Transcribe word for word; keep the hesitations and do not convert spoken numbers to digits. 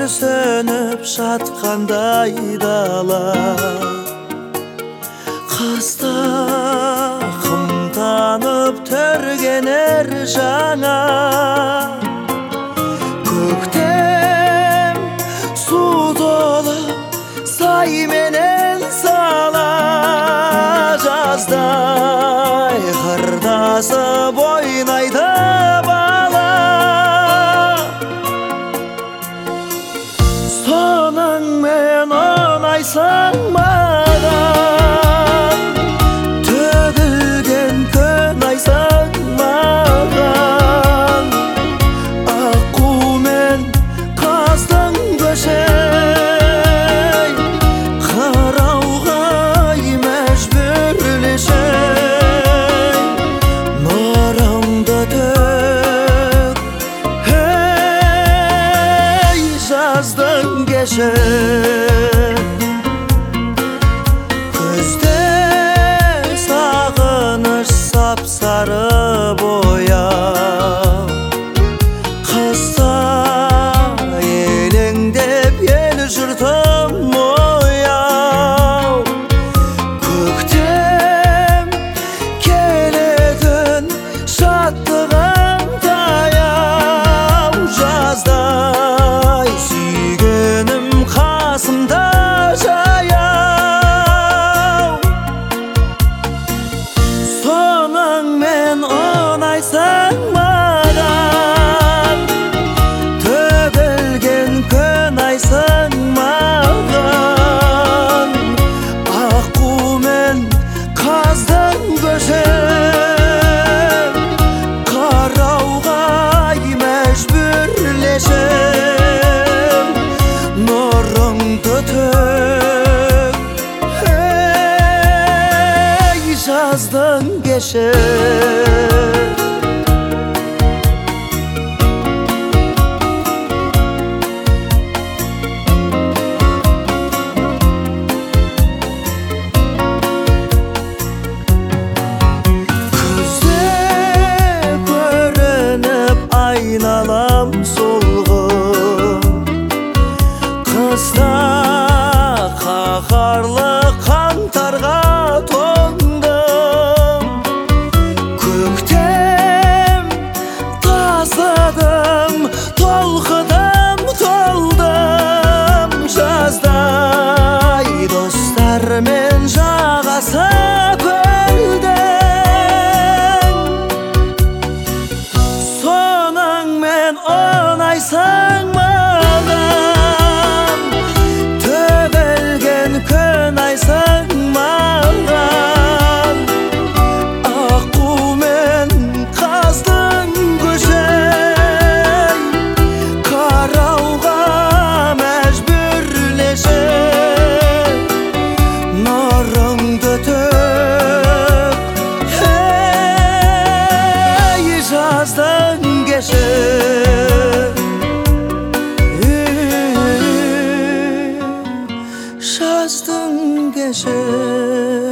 сөніп жатқандай дала, қыста қымтанып түргенер жаңа. Көктем су толып сай менен сала, жаздай қырдасып ойнайды бала. Соныңмен ұнайсың маған, төгілген күн айсың маған. Аққу мен қаздың көшей, қарауға мәжбүрлешей. Нұрыңды төк, ей жаздың кеші. Күзде сағыныш сап-сары бояу, қыста елеңдеп ел жұртым ояу. Көктем келетін шаттығым таяу, жаздай сүйгенім қасымда жаяу. Соныңмен ұнайсың маған, төгілген күн айсың маған. Аққу мен қаздың көшей, қарауға мәжбүрлешей. Нұрыңды төк, ей жаздың кеші. Күзде көрініп айналам солғын, қыста қаһарлы қаңтарға тоңдым. Көктем тасыдым, толқыдым, толдым, жаздай достармен жағасып күлдің. Соныңмен ұнайсың маған, төгілген күн айсың маған. Аққу мен қаздың көшей, қарауға мәжбүрлешей. Нұрыңды төк, ей жаздың кеші. Жаздың кеші.